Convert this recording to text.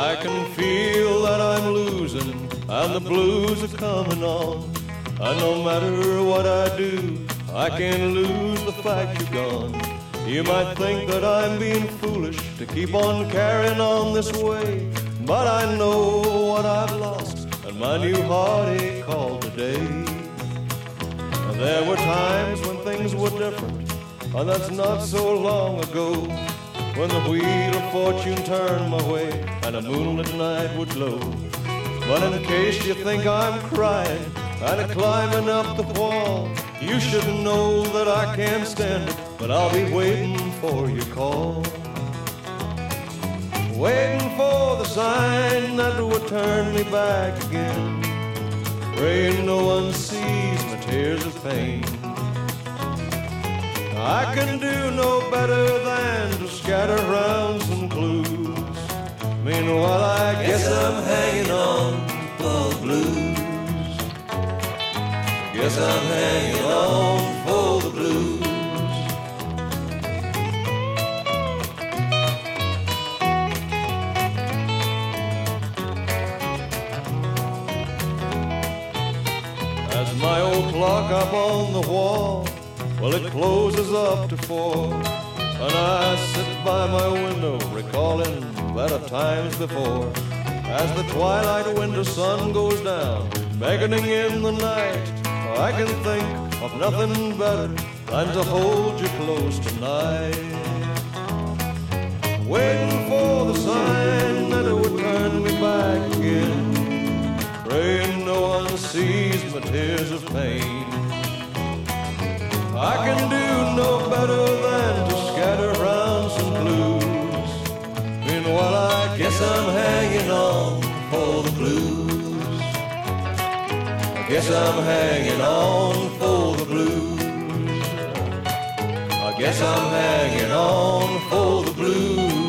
I can feel that I'm losing and the blues are coming on. And no matter what I do, I can't lose the fact you're gone. You might think that I'm being foolish to keep on carrying on this way, but I know what I've lost and my new heartache called today. There were times when things were different, and that's not so long ago, when the wheel of fortune turned my way and a moonlit night would glow. But in case you think I'm crying and climbing up the wall, you should know that I can't stand it, but I'll be waiting for your call. Waiting for the sign that would turn me back again, praying no one sees my tears of pain. I can do no better than to scatter around some clues. Meanwhile, I guess I'm hanging on for the blues. Guess I'm hanging on for the blues. As my old clock up on the wall, well, it closes up to 4, and I sit by my window recalling better times before. As the twilight winter sun goes down, beckoning in the night, I can think of nothing better than to hold you close tonight. Waiting for the sign that it would turn me back again, praying no one sees my tears of pain. I can do no better than to scatter around some blues. Meanwhile, I guess I'm hanging on for the blues. I guess I'm hanging on for the blues. I guess I'm hanging on for the blues.